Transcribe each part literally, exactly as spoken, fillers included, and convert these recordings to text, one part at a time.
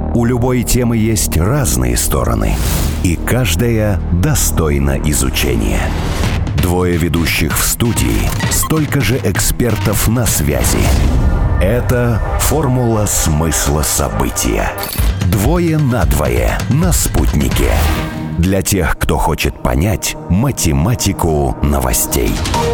У любой темы есть разные стороны, и каждая достойна изучения. Двое ведущих в студии, столько же экспертов на связи. Это «Формула смысла события». Двое на двое на «Спутнике». Для тех, кто хочет понять математику новостей.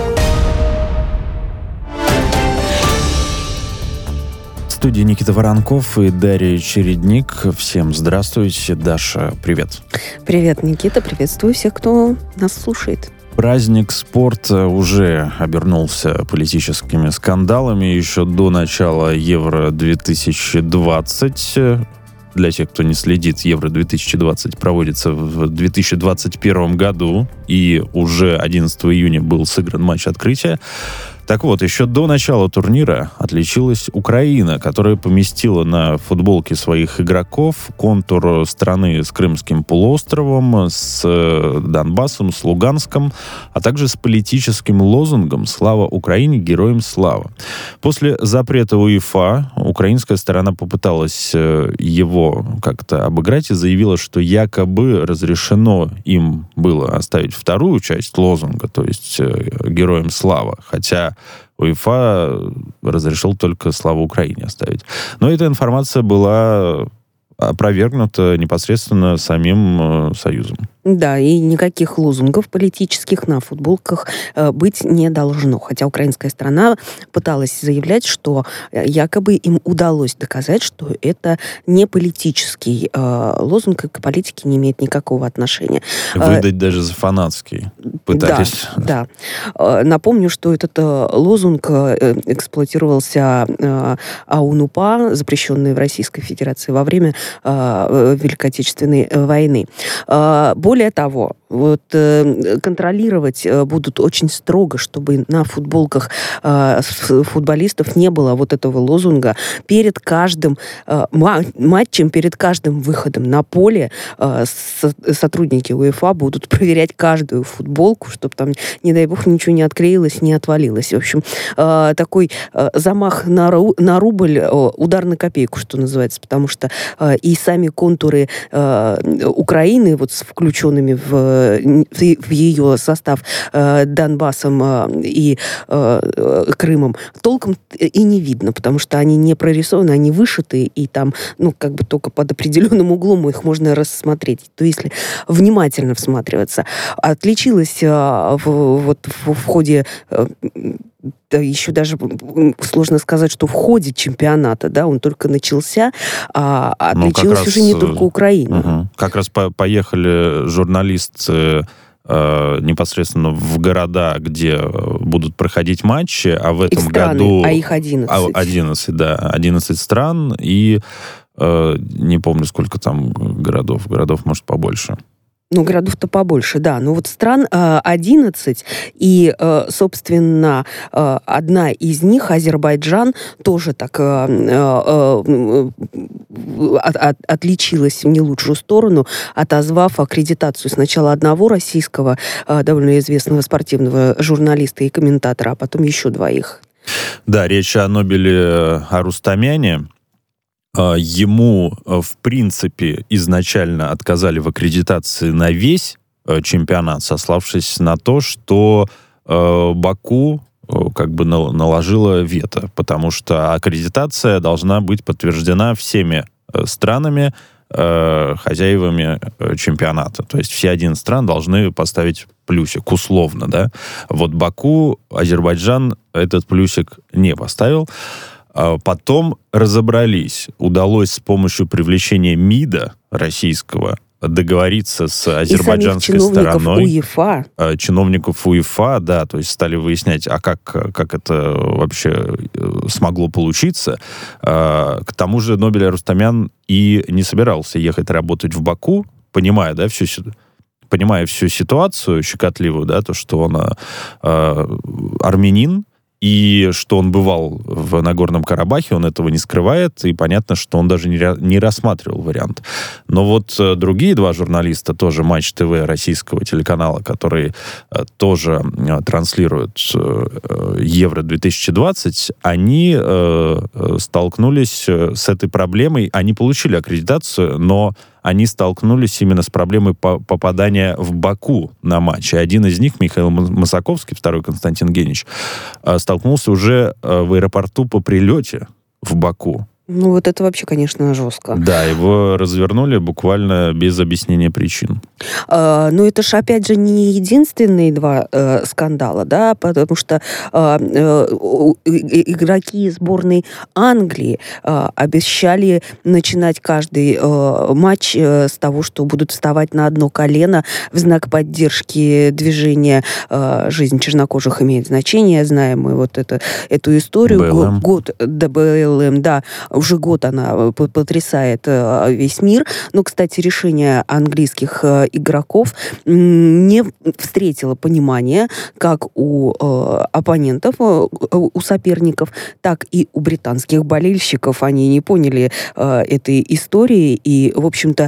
В студии Никита Воронков и Дарья Чередник. Всем здравствуйте. Даша, привет. Привет, Никита. Приветствую всех, кто нас слушает. Праздник спорта уже обернулся политическими скандалами еще до начала Евро две тысячи двадцать. Для тех, кто не следит, Евро две тысячи двадцать проводится в две тысячи двадцать первом году, и уже одиннадцатого июня был сыгран матч открытия. Так вот, еще до начала турнира отличилась Украина, которая поместила на футболке своих игроков контур страны с Крымским полуостровом, с Донбассом, с Луганском, а также с политическим лозунгом «Слава Украине! Героям слава!». После запрета УЕФА украинская сторона попыталась его как-то обыграть и заявила, что якобы разрешено им было оставить вторую часть лозунга, то есть «Героям слава!», хотя УЕФА разрешил только «Славу Украине» оставить. Но эта информация была опровергнута непосредственно самим Союзом. Да, и никаких лозунгов политических на футболках э, быть не должно. Хотя украинская сторона пыталась заявлять, что якобы им удалось доказать, что это не политический э, лозунг, и к политике не имеет никакого отношения. Выдать э, даже за фанатский пытались. Да, да. Напомню, что этот э, лозунг э, эксплуатировался э, АУН-УПА, запрещенный в Российской Федерации во время э, Великой Отечественной войны. Э, Более того, вот, э, контролировать э, будут очень строго, чтобы на футболках э, футболистов не было вот этого лозунга. Перед каждым э, матчем, перед каждым выходом на поле э, со- сотрудники УЕФА будут проверять каждую футболку, чтобы там, не дай бог, ничего не отклеилось, не отвалилось. В общем, э, такой э, замах на, ру- на рубль, э, удар на копейку, что называется, потому что э, и сами контуры э, Украины, вот с включенными в, в ее состав э, Донбассом э, и э, Крымом, толком и не видно, потому что они не прорисованы, они вышиты, и там, ну, как бы только под определенным углом их можно рассмотреть. То если внимательно всматриваться. Отличилось э, в, вот, в, в ходе э, да, еще даже сложно сказать, что в ходе чемпионата, да, он только начался, а отличилась ну, уже не только Украина. Угу. Как раз по- поехали журналисты э, непосредственно в города, где будут проходить матчи, а в этом страны, году... а их одиннадцать. одиннадцать, да, одиннадцать стран, и э, не помню, сколько там городов, городов, может, побольше. Ну, городов-то побольше, да. Но вот стран э, одиннадцать, и, э, собственно, э, одна из них, Азербайджан, тоже так э, э, э, от, от, отличилась в не лучшую сторону, отозвав аккредитацию сначала одного российского, э, довольно известного спортивного журналиста и комментатора, а потом еще двоих. Да, речь о Нобеле Арустамяне. Ему, в принципе, изначально отказали в аккредитации на весь чемпионат, сославшись на то, что Баку как бы наложила вето, потому что аккредитация должна быть подтверждена всеми странами, хозяевами чемпионата. То есть все одиннадцать стран должны поставить плюсик, условно, да. Вот Баку, Азербайджан этот плюсик не поставил. Потом разобрались. Удалось с помощью привлечения МИДа российского договориться с азербайджанской и самих чиновников стороной. УЕФА. Чиновников УЕФА, да, то есть стали выяснять, а как, как это вообще смогло получиться. К тому же Нобель Арустамян и не собирался ехать работать в Баку, понимая, да, всю ситуацию. Понимая всю ситуацию щекотливую, да, то, что он э, армянин, И что он бывал в Нагорном Карабахе, он этого не скрывает, и понятно, что он даже не, не рассматривал вариант. Но вот другие два журналиста, тоже Матч ТВ российского телеканала, которые тоже транслируют Евро две тысячи двадцать, они столкнулись с этой проблемой. Они получили аккредитацию, но они столкнулись именно с проблемой попадания в Баку на матч. И один из них, Михаил Масаковский, второй Константин Генич, столкнулся уже в аэропорту по прилете в Баку. Ну, вот это вообще, конечно, жестко. Да, его развернули буквально без объяснения причин. А, но это же, опять же, не единственные два э, скандала, да, потому что э, э, игроки сборной Англии э, обещали начинать каждый э, матч э, с того, что будут вставать на одно колено в знак поддержки движения э, «Жизнь чернокожих имеет значение». Знаем мы вот это, эту историю. бэ эл эм. Год, да, бэ эл эм, да. Уже год она потрясает весь мир. Но, кстати, решение английских игроков не встретило понимания как у оппонентов, у соперников, так и у британских болельщиков. Они не поняли этой истории, и, в общем-то,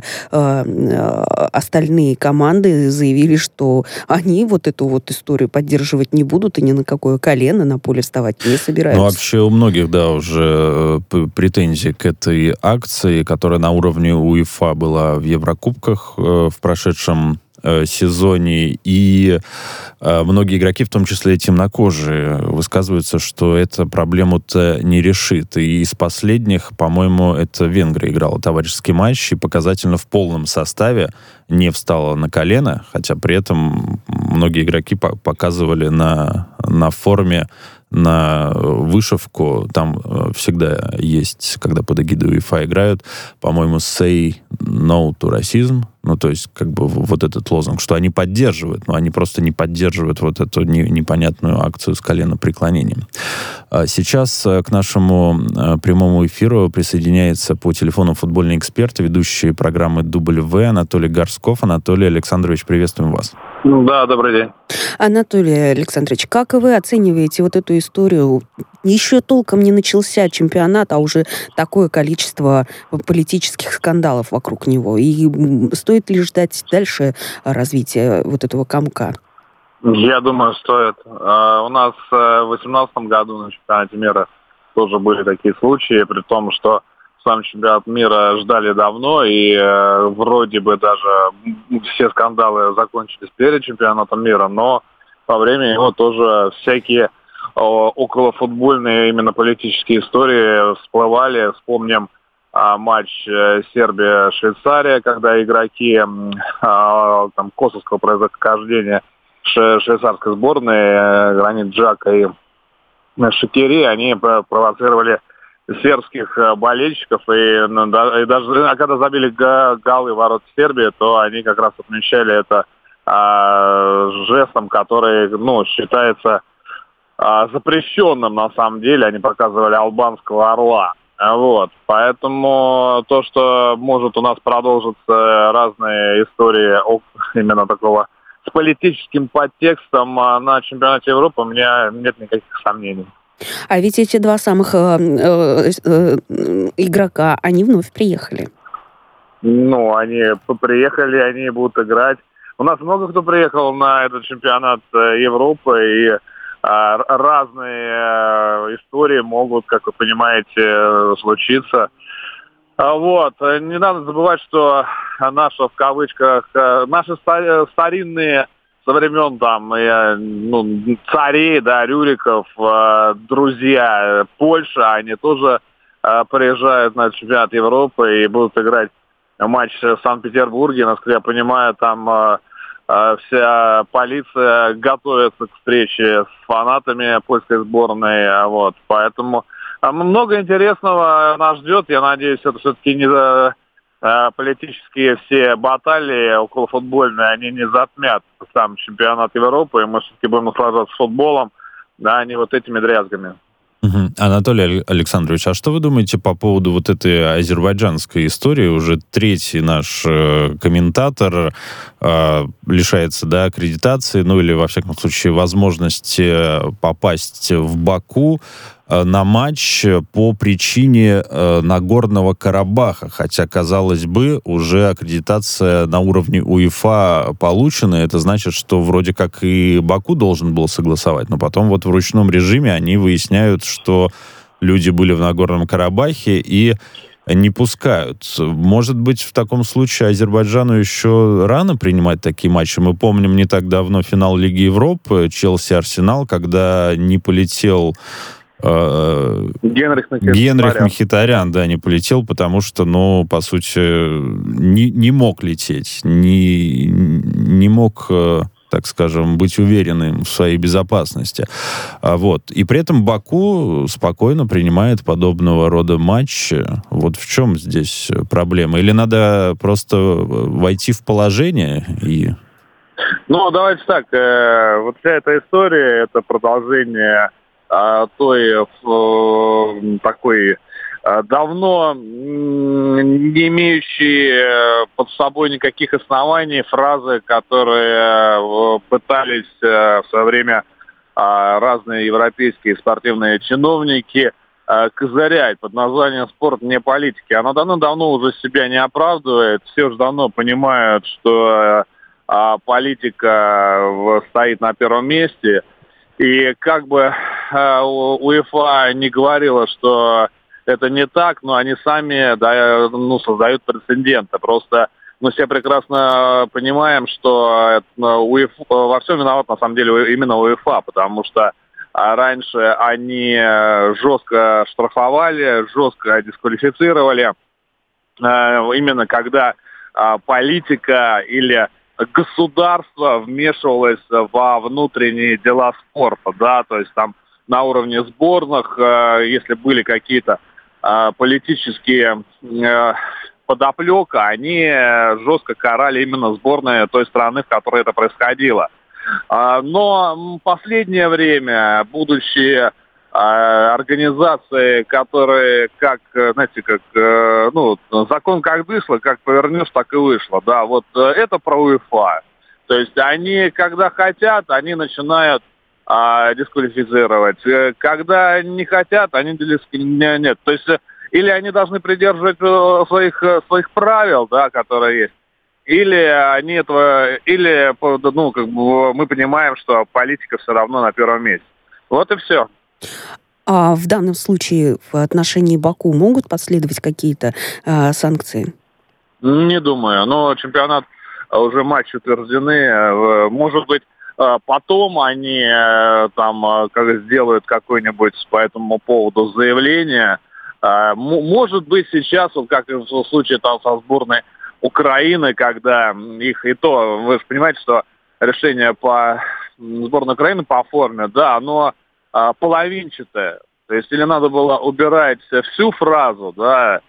остальные команды заявили, что они вот эту вот историю поддерживать не будут и ни на какое колено на поле вставать не собираются. Ну, вообще у многих, да, уже претензии к этой акции, которая на уровне УЕФА была в Еврокубках э, в прошедшем э, сезоне, и э, многие игроки, в том числе и темнокожие, высказываются, что эта проблему-то не решит. И из последних, по-моему, это Венгрия играла товарищеский матч и показательно в полном составе не встала на колено, хотя при этом многие игроки по- показывали на, на форме, на вышивку, там э, всегда есть, когда под эгидой УЕФА играют, по-моему, say no to racism, ну, то есть, как бы, вот этот лозунг, что они поддерживают, но они просто не поддерживают вот эту не, непонятную акцию с коленопреклонением. Сейчас к нашему прямому эфиру присоединяется по телефону футбольный эксперт, ведущий программы «Дубль В» Анатолий Горсков. Анатолий Александрович, приветствуем вас. Да, добрый день. Анатолий Александрович, как вы оцениваете вот эту историю? Еще толком не начался чемпионат, а уже такое количество политических скандалов вокруг него. И стоит ли ждать дальше развития вот этого комка? Я думаю, стоит. Uh, у нас uh, в две тысячи восемнадцатом году на чемпионате мира тоже были такие случаи, при том, что сам чемпионат мира ждали давно, и uh, вроде бы даже все скандалы закончились перед чемпионатом мира, но во время его тоже всякие uh, околофутбольные именно политические истории всплывали. Вспомним uh, матч uh, Сербия-Швейцария, когда игроки uh, там, косовского происхождения швейцарской сборной, Гранит Джака и Шакири, они провоцировали сербских болельщиков, и, и даже когда забили голы в ворот Сербии, то они как раз отмечали это а, жестом, который, ну, считается а, запрещенным на самом деле. Они показывали албанского орла. Вот. Поэтому то, что может у нас продолжиться разные истории именно такого с политическим подтекстом на чемпионате Европы, у меня нет никаких сомнений. А ведь эти два самых э, э, э, игрока, они вновь приехали. Ну, они приехали, они будут играть. У нас много кто приехал на этот чемпионат Европы, и э, разные э, истории могут, как вы понимаете, случиться. Вот. Не надо забывать, что наши, в кавычках, наши старинные со времен там, ну, царей, да, Рюриков, друзья Польши, они тоже приезжают на чемпионат Европы и будут играть матч в Санкт-Петербурге. Насколько я понимаю, там вся полиция готовится к встрече с фанатами польской сборной. Вот. Поэтому много интересного нас ждет. Я надеюсь, это все-таки не э, политические все баталии околофутбольные, они не затмят сам чемпионат Европы, и мы все-таки будем наслаждаться футболом, да, а не вот этими дрязгами. Угу. Анатолий Александрович, а что вы думаете по поводу вот этой азербайджанской истории? Уже третий наш э, комментатор э, лишается, да, аккредитации, ну или, во всяком случае, возможности попасть в Баку э, на матч по причине э, Нагорного Карабаха. Хотя, казалось бы, уже аккредитация на уровне УЕФА получена. Это значит, что вроде как и Баку должен был согласовать, но потом вот в ручном режиме они выясняют, что люди были в Нагорном Карабахе и не пускают. Может быть, в таком случае Азербайджану еще рано принимать такие матчи? Мы помним не так давно финал Лиги Европы, Челси-Арсенал, когда не полетел э, Генрих Мхитарян. Генрих Мхитарян, да, не полетел, потому что, ну, по сути, не, не мог лететь, не, не мог... так скажем, быть уверенным в своей безопасности. А вот. И при этом Баку спокойно принимает подобного рода матчи. Вот в чем здесь проблема? Или надо просто войти в положение и... Ну, давайте так. Э, вот вся эта история, это продолжение э, той э, такой давно не имеющие под собой никаких оснований фразы, которые пытались в свое время разные европейские спортивные чиновники козырять под названием «спорт не политики». Она давно-давно уже себя не оправдывает. Все уже давно понимают, что политика стоит на первом месте. И как бы УЕФА не говорила, что это не так, но они сами, да, ну, создают прецеденты. Просто мы все прекрасно понимаем, что УЕФА, во всем виноват на самом деле именно УЕФА, потому что раньше они жестко штрафовали, жестко дисквалифицировали, именно когда политика или государство вмешивалось во внутренние дела спорта, да, то есть там на уровне сборных, если были какие-то политические подоплека, они жестко карали именно сборные той страны, в которой это происходило. Но в последнее время, будучи организации, которые, как, знаете, как, ну, закон как вышло, как повернешь, так и вышло, да, вот это про УЕФА. То есть они, когда хотят, они начинают А, дисквалифицировать. Когда не хотят, они дисквалифицировать. Нет. То есть или они должны придерживать своих, своих правил, да, которые есть, или они этого, или, ну, как бы мы понимаем, что политика все равно на первом месте. Вот и все. А в данном случае в отношении Баку могут последовать какие-то а, санкции? Не думаю. Но чемпионат, уже матчи утверждены. Может быть, потом они там как сделают какое-нибудь по этому поводу заявление. Может быть, сейчас, вот как в случае там со сборной Украины, когда их и то, вы же понимаете, что решение по сборной Украины по форме, да, оно половинчатое. То есть или надо было убирать всю фразу, да,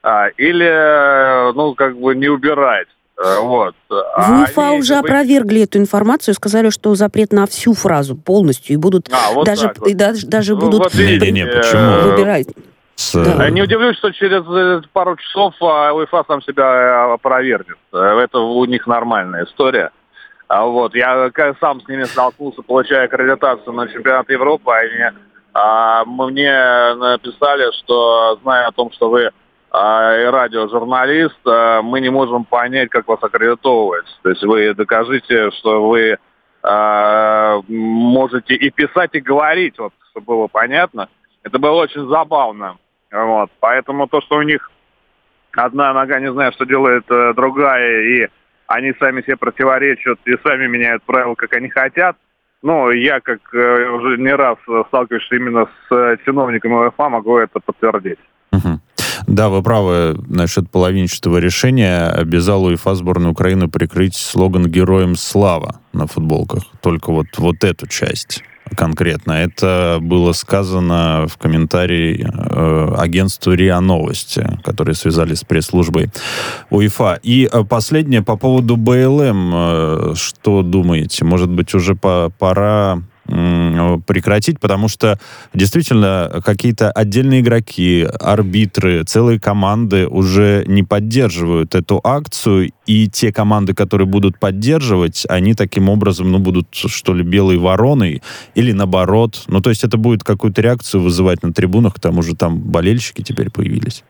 или, ну, как бы не убирать. Вот. В УЕФА Они, уже как бы... опровергли эту информацию, сказали, что запрет на всю фразу полностью, и будут а, вот даже, вот. и даже, даже будут вот, не, не, не, почему? выбирать. С... Да. Не удивлюсь, что через пару часов УЕФА сам себя опровергнет. Это у них нормальная история. Вот. Я сам с ними столкнулся, получая аккредитацию на чемпионат Европы. Они а, мне написали, что, зная о том, что вы и радиожурналист, мы не можем понять, как вас аккредитовывать. То есть вы докажите, что вы э, можете и писать, и говорить, вот, чтобы было понятно. Это было очень забавно. Вот. Поэтому то, что у них одна нога не знаю, что делает э, другая, и они сами себе противоречат, и сами меняют правила, как они хотят. Ну, я, как э, уже не раз сталкиваюсь именно с э, чиновниками УЕФА, могу это подтвердить. Угу. Да, вы правы насчет половинчатого решения. Обязал УЕФА сборную Украины прикрыть слоган «Героям слава» на футболках. Только вот, вот эту часть конкретно. Это было сказано в комментарии э, агентству РИА Новости, которые связались с пресс-службой УЕФА. И э, последнее по поводу БЛМ. Э, что думаете? Может быть, уже по- пора прекратить, потому что действительно какие-то отдельные игроки, арбитры, целые команды уже не поддерживают эту акцию, и те команды, которые будут поддерживать, они таким образом, ну, будут, что ли, белой вороной, или наоборот. Ну, то есть это будет какую-то реакцию вызывать на трибунах, к тому же там болельщики теперь появились.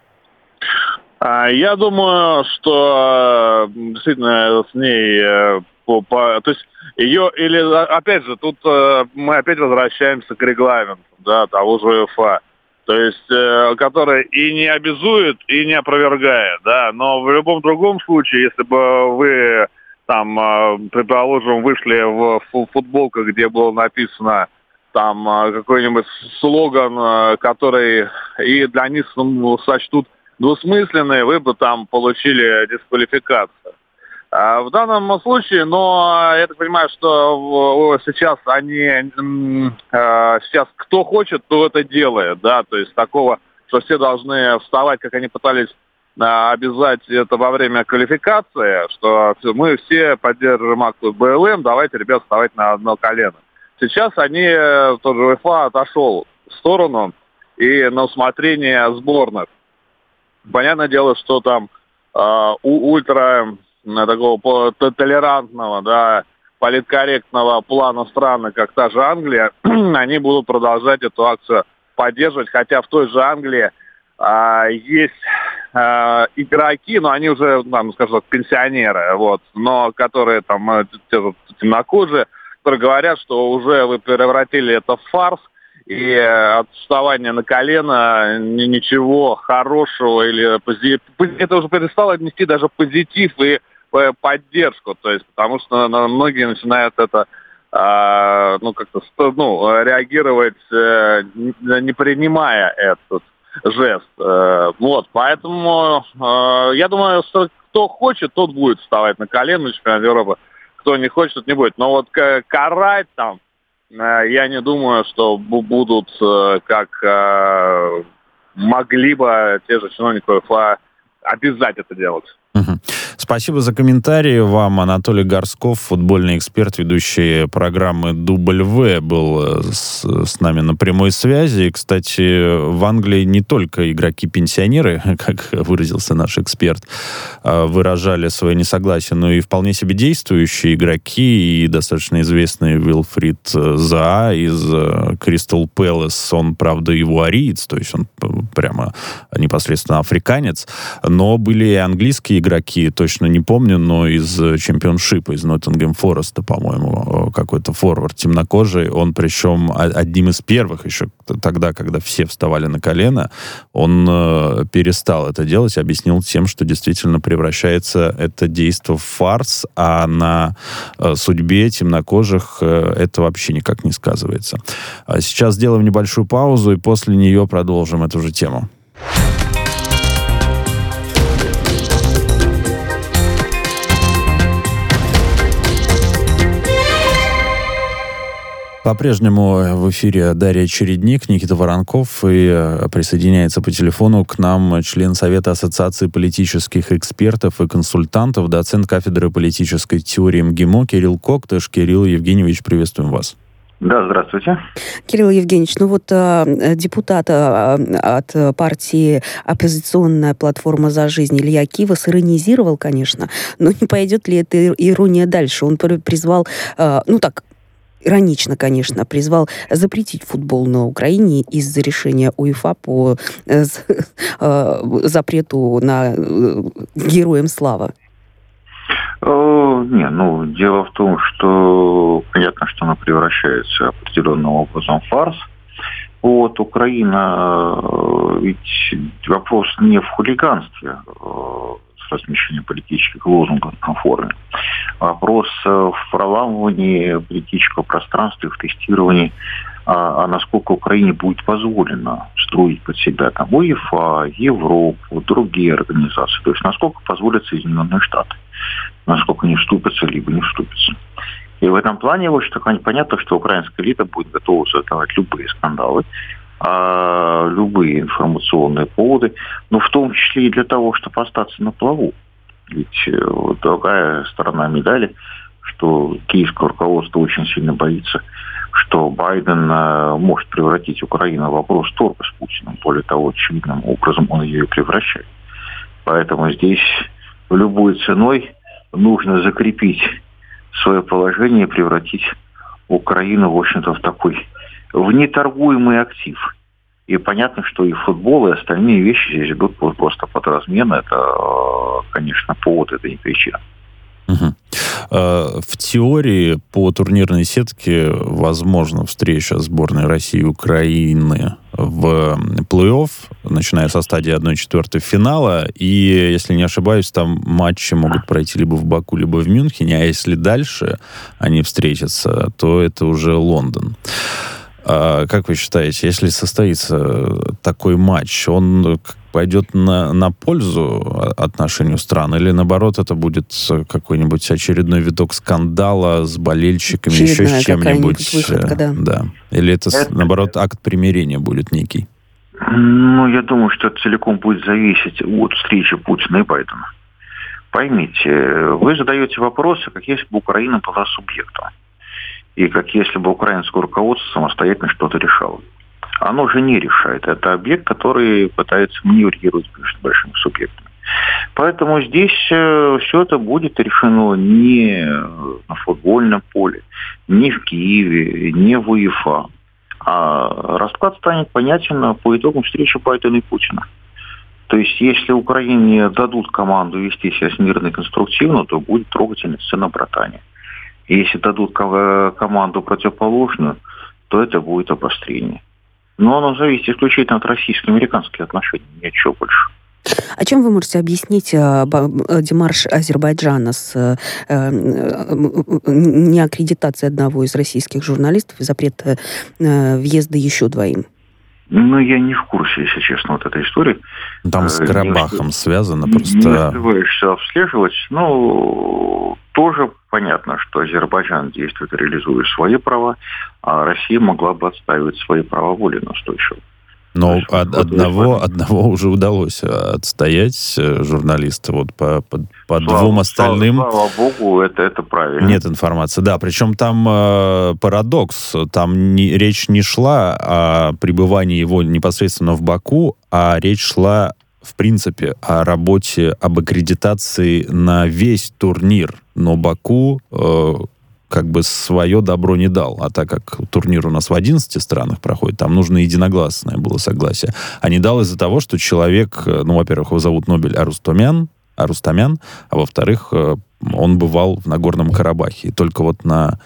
Я думаю, что действительно с ней... По, по, то есть ее, или, опять же, тут э, мы опять возвращаемся к регламенту, да, того же УЕФА, то есть, э, который и не обязует, и не опровергает, да, но в любом другом случае, если бы вы, там, э, предположим, вышли в футболках, где было написано, там, э, какой-нибудь слоган, э, который и для них, ну, сочтут двусмысленный, вы бы там получили дисквалификацию. В данном случае, но я так понимаю, что сейчас они, сейчас кто хочет, то это делает, да, то есть такого, что все должны вставать, как они пытались обязать это во время квалификации, что мы все поддерживаем акцию БЛМ, давайте, ребят, вставать на одно колено. Сейчас они, тот же УЕФА отошел в сторону и на усмотрение сборных. Понятное дело, что там ультра... такого толерантного, да, политкорректного плана страны, как та же Англия, они будут продолжать эту акцию поддерживать, хотя в той же Англии а, есть а, игроки, но они уже, там, скажем так, пенсионеры, вот, но которые там темнокожие, которые говорят, что уже вы превратили это в фарс, и от вставания на колено ничего хорошего или позитив, это уже перестало нести даже позитив и поддержку, то есть, потому что многие начинают это, э, ну, как-то, ну, реагировать, э, не принимая этот жест. Э, вот, поэтому, э, я думаю, что кто хочет, тот будет вставать на колено, чемпионат Европы, кто не хочет, тот не будет. Но вот карать там, э, я не думаю, что будут, э, как э, могли бы те же чиновники УЕФА обязать это делать. Угу. Спасибо за комментарии вам. Анатолий Горсков, футбольный эксперт, ведущий программы «Дубль В», был с, с нами на прямой связи. Кстати, в Англии не только игроки-пенсионеры, как выразился наш эксперт, выражали свое несогласие, но и вполне себе действующие игроки, и достаточно известный Уилфрид Заа из Кристал Пэлас. Он, правда, ивуариец, то есть он прямо непосредственно африканец, но были и английские игроки, точно не помню, но из чемпионшипа, из Ноттингем Фореста, по-моему, какой-то форвард темнокожий, он причем одним из первых еще тогда, когда все вставали на колено, он э, перестал это делать, объяснил тем, что действительно превращается это действо в фарс, а на э, судьбе темнокожих э, это вообще никак не сказывается. А сейчас сделаем небольшую паузу, и после нее продолжим эту же тему. По-прежнему в эфире Дарья Чередник, Никита Воронков, и присоединяется по телефону к нам член Совета Ассоциации политических экспертов и консультантов, доцент кафедры политической теории МГИМО Кирилл Коктыш. Кирилл Евгеньевич, приветствуем вас. Да, здравствуйте. Кирилл Евгеньевич, ну вот э, депутат э, от партии «Оппозиционная платформа за жизнь» Илья Кива сиронизировал, конечно, но не пойдет ли эта ирония дальше? Он призвал, э, ну так, иронично, конечно, призвал запретить футбол на Украине из-за решения УЕФА по э, э, запрету на э, Героям славы. Не, ну, дело в том, что понятно, что она превращается определенным образом в фарс. Вот, Украина, ведь вопрос не в хулиганстве с размещением политических лозунгов на форуме. Вопрос в проламывании политического пространства и в тестировании, а, а насколько Украине будет позволено строить под себя там УЕФА, Европу, другие организации. То есть насколько позволят Соединенные Штаты. Насколько не вступятся, либо не вступятся. И в этом плане, в общем-то, понятно, что украинская элита будет готова создавать любые скандалы, а, любые информационные поводы, но в том числе и для того, чтобы остаться на плаву. Ведь вот, другая сторона медали, что киевское руководство очень сильно боится, что Байден э, может превратить Украину в вопрос торга с Путиным. Более того, очевидным образом он ее и превращает. Поэтому здесь любой ценой нужно закрепить свое положение и превратить Украину, в общем-то, в такой в неторгуемый актив. И понятно, что и футбол, и остальные вещи здесь идут просто под размен. Это, конечно, повод, это не причина. Угу. В теории по турнирной сетке возможна встреча сборной России и Украины в плей-офф, начиная со стадии одна четвертая финала. И, если не ошибаюсь, там матчи могут пройти либо в Баку, либо в Мюнхене. А если дальше они встретятся, то это уже Лондон. А как вы считаете, если состоится такой матч, он пойдет на, на пользу отношению стран, или наоборот это будет какой-нибудь очередной виток скандала с болельщиками, очередная еще с чем-нибудь? Выходка, да. Да. Или это, это, наоборот, акт примирения будет некий? Ну, я думаю, что это целиком будет зависеть от встречи Путина и Байдена. Поймите, вы задаете вопросы, как если бы Украина была субъектом. И как если бы украинское руководство самостоятельно что-то решало. Оно же не решает. Это объект, который пытается маневрировать между большими субъектами. Поэтому здесь э, все это будет решено не на футбольном поле, не в Киеве, не в УЕФА. А расклад станет понятен по итогам встречи Байдена и Путина. То есть, если Украине дадут команду вести себя смиренно и конструктивно, то будет трогательная сцена братания. Если дадут команду противоположную, то это будет обострение. Но оно зависит исключительно от российско-американских отношений, ничего больше. А чем вы можете объяснить демарш Азербайджана с э, неаккредитацией одного из российских журналистов и запрет э, въезда еще двоим? Ну, я не в курсе, если честно, вот этой истории. Там с Карабахом не, связано просто... Не успеваешь обслеживать. Ну, тоже понятно, что Азербайджан действует, реализуя свои права, а Россия могла бы отстаивать свои права более настойчиво. Но есть, од- одного, одного уже удалось отстоять журналиста. Вот по, по, по слава, двум остальным... Слава, слава богу, это, это правильно. Нет информации. Да, причем там э, парадокс. Там не, речь не шла о пребывании его непосредственно в Баку, а речь шла, в принципе, о работе, об аккредитации на весь турнир. Но Баку... Э, как бы свое добро не дал. А так как турнир у нас в одиннадцати странах проходит, там нужно единогласное было согласие. А не дал из-за того, что человек, ну, во-первых, его зовут Нобель Арустамян, Арустамян, а во-вторых, он бывал в Нагорном Карабахе. И только вот на,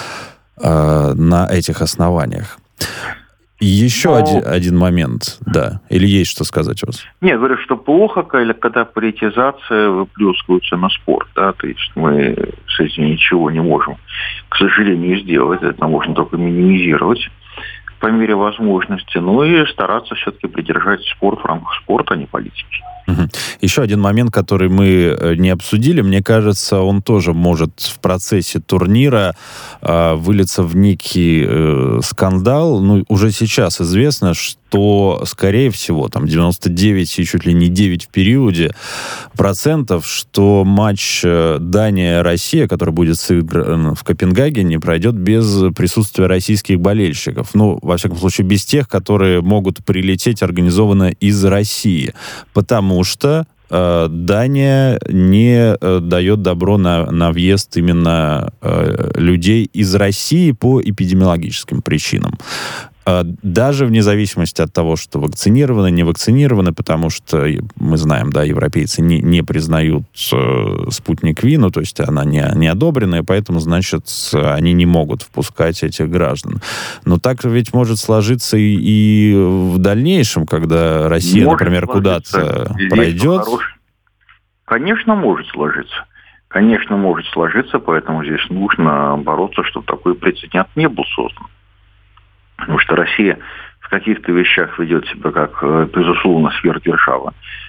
на этих основаниях. Еще Но... один, один момент, да. Или есть что сказать у вас? Нет, говорю, что плохо, когда политизация выплескивается на спорт, да, то есть мы с этим ничего не можем, к сожалению, сделать, это можно только минимизировать по мере возможности, ну и стараться все-таки придержать спорт в рамках спорта, а не политики. Угу. Еще один момент, который мы не обсудили, мне кажется, он тоже может в процессе турнира э, вылиться в некий э, скандал. Ну, уже сейчас известно, что, скорее всего, там девяносто девять и чуть ли не девять в периоде процентов, что матч Дания-Россия, который будет сыгран в Копенгагене, пройдет без присутствия российских болельщиков. Ну, во всяком случае, без тех, которые могут прилететь организованно из России. Потому что э, Дания не э, дает добро на, на въезд именно э, людей из России по эпидемиологическим причинам. Даже вне зависимости от того, что вакцинированы, не вакцинированы, потому что мы знаем, да, европейцы не, не признают э, спутник Ви, ну, то есть она не, не одобрена, и поэтому, значит, они не могут впускать этих граждан. Но так ведь может сложиться и, и в дальнейшем, когда Россия, может, например, куда-то пройдет. Конечно, может сложиться. Конечно, может сложиться, поэтому здесь нужно бороться, чтобы такой прецедент не был создан. Потому что Россия в каких-то вещах ведет себя как, безусловно, сверхдержава,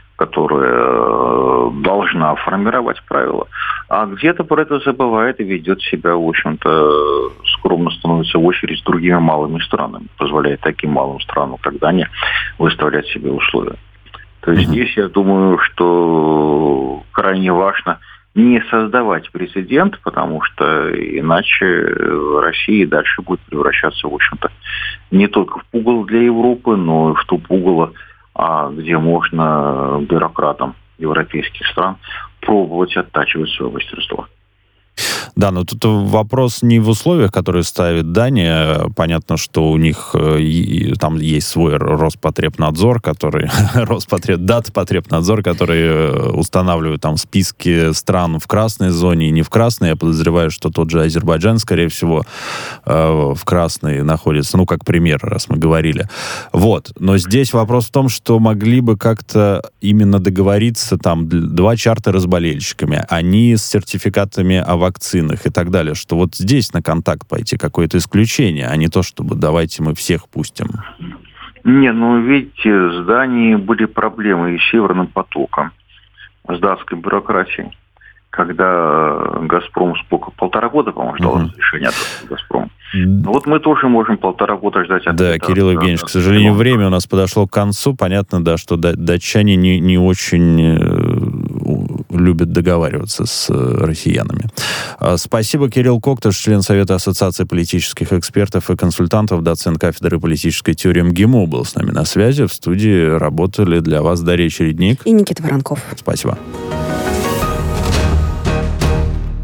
которая должна формировать правила, а где-то про это забывает и ведет себя, в общем-то, скромно становится в очередь с другими малыми странами, позволяет таким малым странам, как Дания, выставлять себе условия. То есть mm-hmm. здесь, я думаю, что крайне важно не создавать прецедент, потому что иначе Россия дальше будет превращаться, в общем-то, не только в пугало для Европы, но и в ту пугало, где можно бюрократам европейских стран пробовать оттачивать свое мастерство. Да, но тут вопрос не в условиях, которые ставит Дания. Понятно, что у них там есть свой Роспотребнадзор, который... Роспотреб... Датпотребнадзор, который устанавливает там списки стран в красной зоне и не в красной. Я подозреваю, что тот же Азербайджан, скорее всего, в красной находится. Ну, как пример, раз мы говорили. Вот. Но здесь вопрос в том, что могли бы как-то именно договориться там два чартера с болельщиками. Они с сертификатами о вакцинах и так далее, что вот здесь на контакт пойти какое-то исключение, а не то, чтобы давайте мы всех пустим. Не, ну видите, с Данией были проблемы и с Северным потоком, с датской бюрократией, когда «Газпром» сколько, полтора года, по-моему, ждал uh-huh. разрешения от «Газпрома». Ну, вот мы тоже можем полтора года ждать. От да, этого, Кирилл Евгеньевич, к сожалению, этого. время у нас подошло к концу. Понятно, да, что датчане не, не очень любят договариваться с россиянами. Спасибо, Кирилл Коктыш, член Совета Ассоциации политических экспертов и консультантов, доцент кафедры политической теории МГИМО, был с нами на связи. В студии работали для вас Дарья Чередник и Никита Воронков. Спасибо.